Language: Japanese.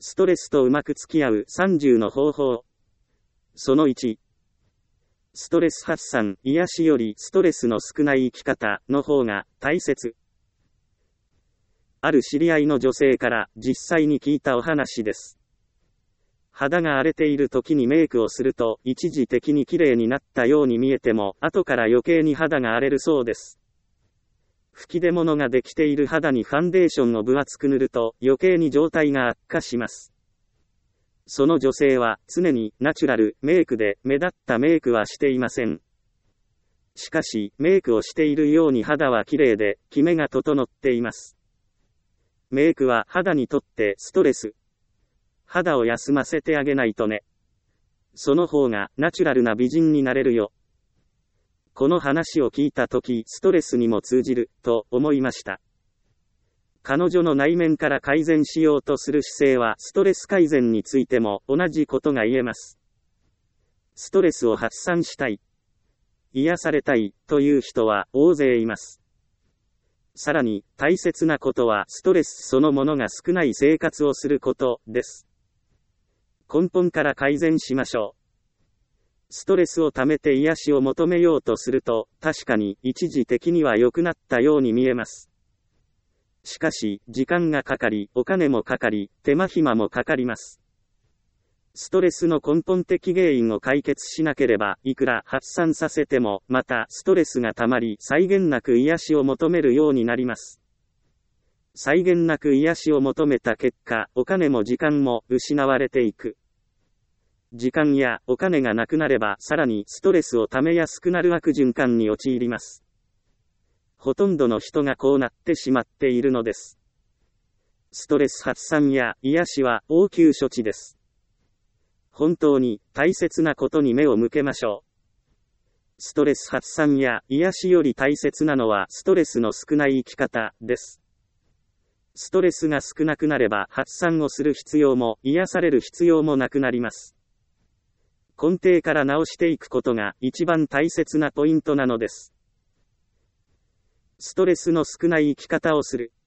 ストレスとうまく付き合う30の方法。その1。ストレス発散、癒しよりストレスの少ない生き方の方が大切。ある知り合いの女性から実際に聞いたお話です。肌が荒れている時にメイクをすると一時的に綺麗になったように見えても後から余計に肌が荒れるそうです。吹き出物ができている肌にファンデーションを分厚く塗ると余計に状態が悪化します。その女性は常にナチュラルメイクで目立ったメイクはしていません。しかしメイクをしているように肌は綺麗でキメが整っています。メイクは肌にとってストレス。肌を休ませてあげないとね。その方がナチュラルな美人になれるよ。この話を聞いたときストレスにも通じると思いました。彼女の内面から改善しようとする姿勢はストレス改善についても同じことが言えます。ストレスを発散したい、癒されたいという人は大勢います。さらに大切なことはストレスそのものが少ない生活をすることです。根本から改善しましょう。ストレスを溜めて癒しを求めようとすると、確かに一時的には良くなったように見えます。しかし、時間がかかり、お金もかかり、手間暇もかかります。ストレスの根本的原因を解決しなければ、いくら発散させても、またストレスが溜まり、際限なく癒しを求めるようになります。際限なく癒しを求めた結果、お金も時間も失われていく。時間やお金がなくなればさらにストレスを溜めやすくなる悪循環に陥ります。ほとんどの人がこうなってしまっているのです。ストレス発散や癒しは応急処置です。本当に大切なことに目を向けましょう。ストレス発散や癒しより大切なのはストレスの少ない生き方です。ストレスが少なくなれば発散をする必要も癒される必要もなくなります。根底から直していくことが一番大切なポイントなのです。ストレスの少ない生き方をする。